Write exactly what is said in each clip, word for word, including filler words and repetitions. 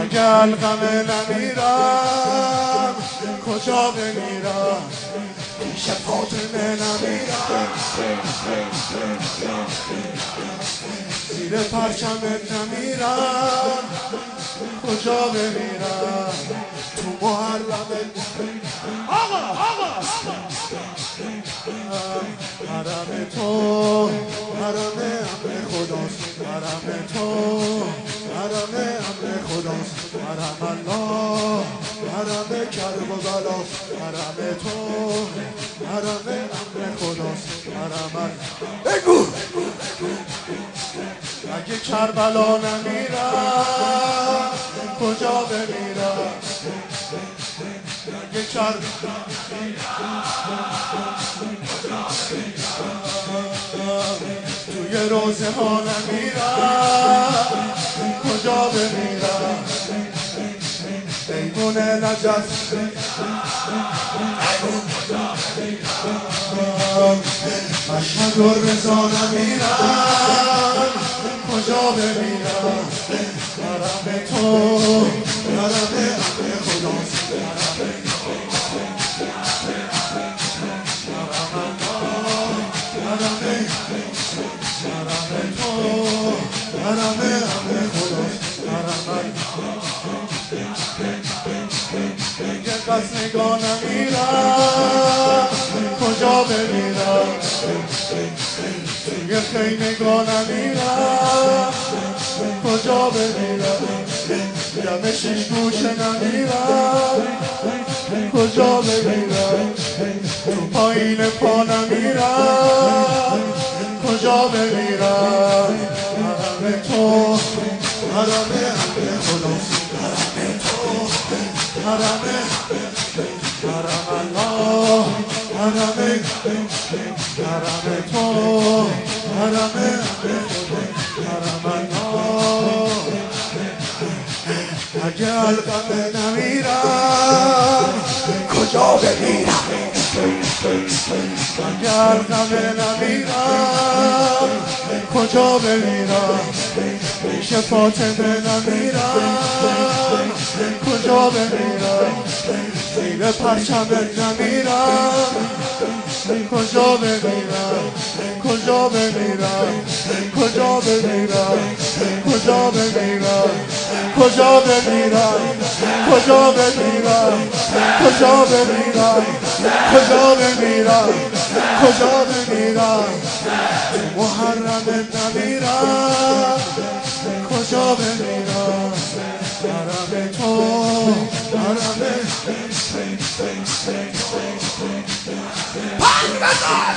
اگر غم نمیرم کجا بمیرم پیش فاطمه نمیرم زیر پرچمت نمیرم کجا بمیرم تو محرمت آقا آقا حرم تو حرم امر خداست حرم تو حرم امر خداست حرم الله حرم کرب و بلاست حرم تو حرم امر خداست حرم بگو اگه کربلا نمیرم کجا بمیرم اگه کربلا توی روزه ها نمیرم کجا بمیرم ایمون نجف مشهد و رضا نمیرم کجا بمیرم حرم تو حرم امر خداست حرم تو حرم امر خداست حرم اگه قصد نگاه نمیرم کجا بمیرم توی خیمگاه نمیرم کجا بمیرم دم شیش گوشه نمیرم کجا بمیرم تو پایین پا نمیرم کجا بمیرم حرم تو حرم امر خداست حرم تو حرم حرم الله حرم حرم تو حرم امر خداست حرم الله اگه القمه نمیرم کجا بمیرم اگه القمه نمیرم کجا بمیرم پیش فاطمه نمیرم کجا بمیرم زیر پرچمت نمیرم کجا بمیرم کجا بمیرم کجا بمیرم کجا بمیرم کجا بمیرم کجا بمیرم کجا بمیرم کجا بمیرم کجا بمیرم محرمت نمیرم کجا بمیرم حرم تو حرم پنج بزن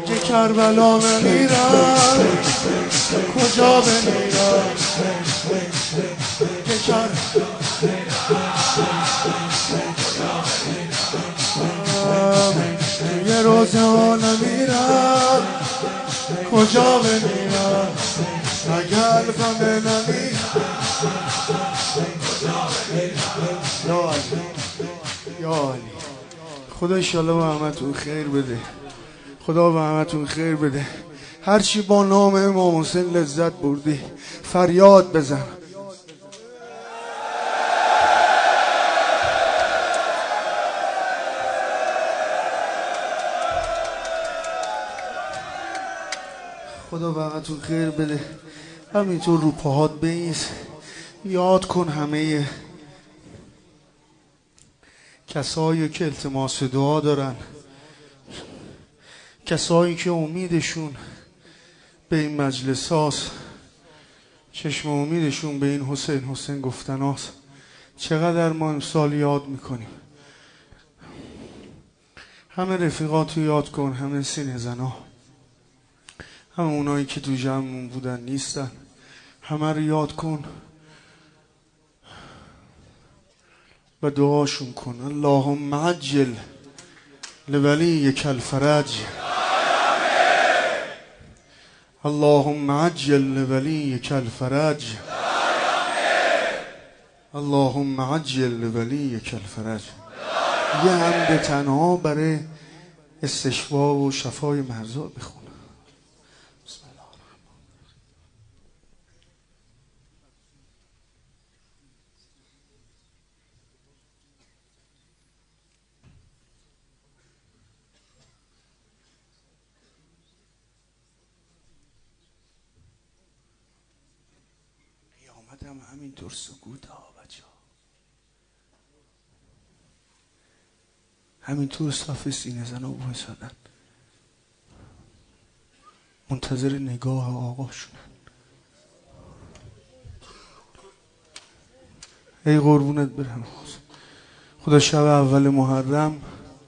که کربلا بمیرم کجا بمیرم که کربلا یه روز حالا میرم کجا بمیرم اگر غم نمیرم یا علی یا علی. خدا انشالله به همتون خیر بده، خدا به همتون خیر بده. هرچی با نام امام حسین لذت بردی فریاد بزن. خدا به همتون خیر بده. همینطور رو پاهات بایست، یاد کن همه کسایی که التماس دعا دارن، کسایی که امیدشون به این مجلس هاست، چشم امیدشون به این حسین حسین گفتن هاست. چقدر ما امسال یاد میکنیم. همه رفیقاتو یاد کن، همه سینه زنا، همه اونایی که تو جمعمون بودن نیستن، همه رو یاد کن و دعاشون کن. اللهم عجل لولیک الفرج، اللهم عجل لولیک الفرج، اللهم عجل لولیک الفرج. یه حمد تنها برای استشفا و شفای مرزا بخون. بسم الله الرحمن قیامت هم همینطور سکوت ها بچه ها، همینطور صف سینه زن و بایستادن منتظر نگاه آقاشونن. ای قربونت برم خدا. شب اول محرم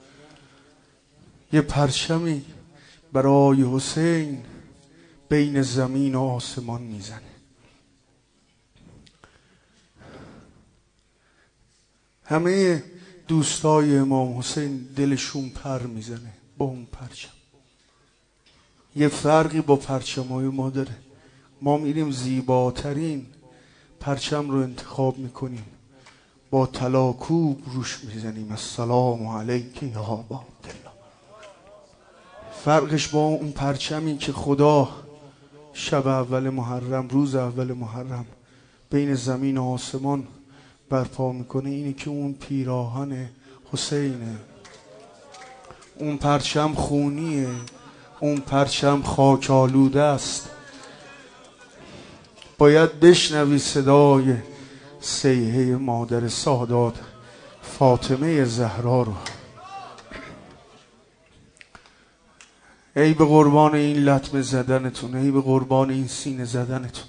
یه پرچمی برای حسین بین زمین و آسمان میزنه. همه دوستای امام حسین دلشون پر میزنه با اون پرچم. یه فرقی با پرچمای ما داره، ما میریم زیباترین پرچم رو انتخاب میکنیم، با طلاکوب روش میزنیم السلام علیک یا ابا عبدالله. فرقش با اون پرچمی که خدا شب اول محرم، روز اول محرم بین زمین و آسمان برپا میکنه اینه که اون پیراهن حسینه، اون پرچم خونیه، اون پرچم خاک آلوده است. باید بشنوی صدای صیحه مادر سادات فاطمه زهرا رو. ای به قربان این لطمه زدنتون، ای به قربان این سینه زدنتون.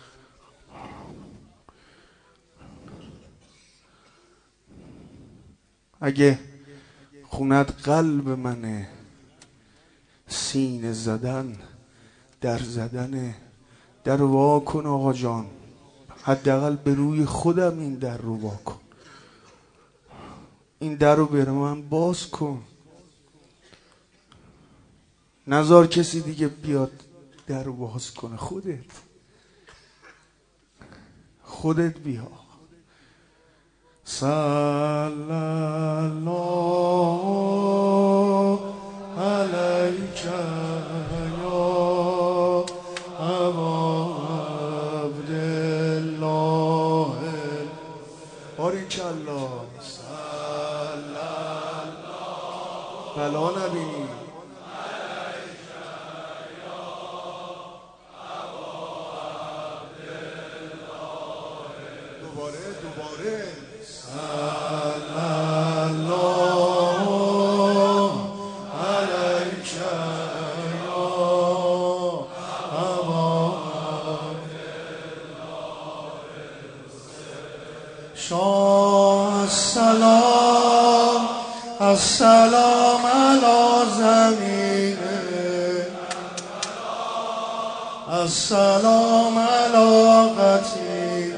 اگه خونت قلب منه، سینه زدن در زدن، در وا کن آقا جان، حداقل به روی خودم این در رو وا کن، این در رو بر من باز کن، نذار کسی دیگه بیاد در رو باز کنه، خودت خودت بیا. صلی الله علیک یا ابا عبدالله. باریکالله. صلی الله بلا نبینی. دوباره دوباره صلی الله علیک یا ابا شاه. السلام السلام علی زمین السلام علی قتیل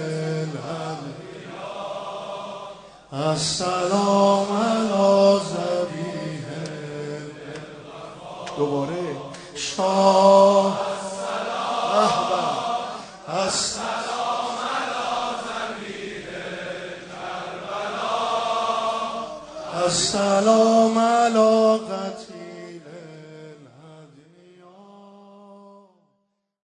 الانبیا السلام علی ذبیح الوفا. دوباره شاه السلام السلام علی ذبیح الکربلا السلام علی قتیل